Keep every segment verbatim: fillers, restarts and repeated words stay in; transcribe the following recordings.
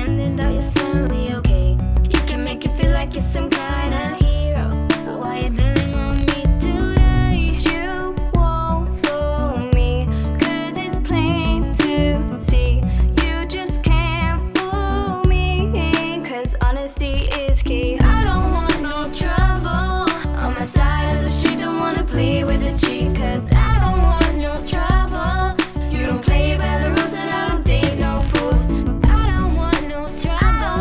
pretending that you're suddenly okay. You can make it feel like you're some kind of hero, but why you bailing on me today? You won't fool me, cause it's plain to see. You just can't fool me, cause honesty is key. I don't want no trouble on my side of the street, don't wanna play with a cheat, cause I don't want no trouble. You don't play by the rules and I don't date no fools. I don't want no trouble,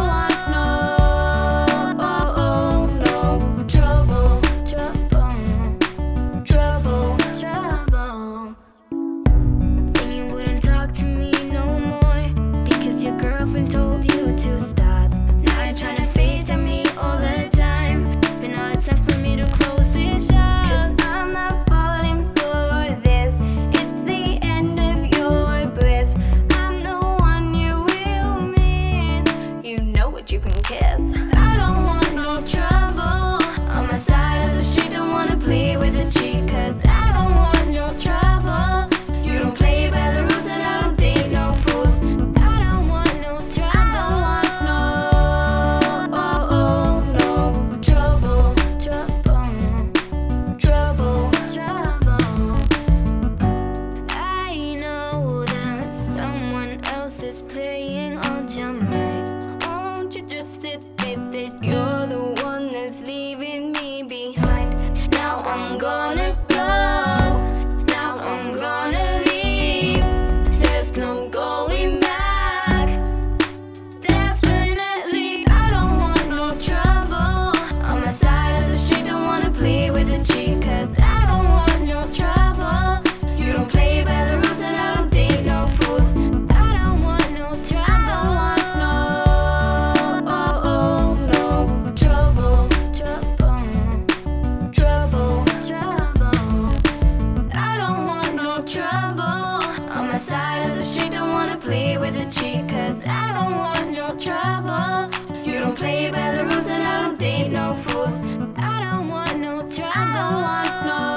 no, oh, oh, no trouble, trouble, trouble, trouble. Then you wouldn't talk to me no more, because your girlfriend told you to stop. Now you're trying to FaceTime me all the time, but now it's time for me to close this shop. Cause I'm not falling for this, it's the end of your bliss. I'm the one you will miss, you know what you can kiss. I don't want no trouble on my side of the street, don't wanna play with a cheat, cause I don't want no trouble. You don't play by the rules and I don't date no fools. I don't want no trouble, no, oh, oh, no trouble, trouble, trouble, trouble. I know that someone else is playing on your mind. Won't you just admit that you're the one that's leaving me behind? Now I'm gonna go, now I'm gonna leave. There's no going back. Definitely, I don't want no trouble on my side of the street, don't wanna play with a cheat, cause I don't want no trouble. You don't play by the rules and I don't date no fools. I don't want no trouble, no, oh, oh, no trouble, trouble, trouble, trouble. I don't want no trouble on my side of the street, don't wanna play with a cheat, cause I don't want no trouble. You don't play by the rules and I don't date no fools. I don't want no trouble, no.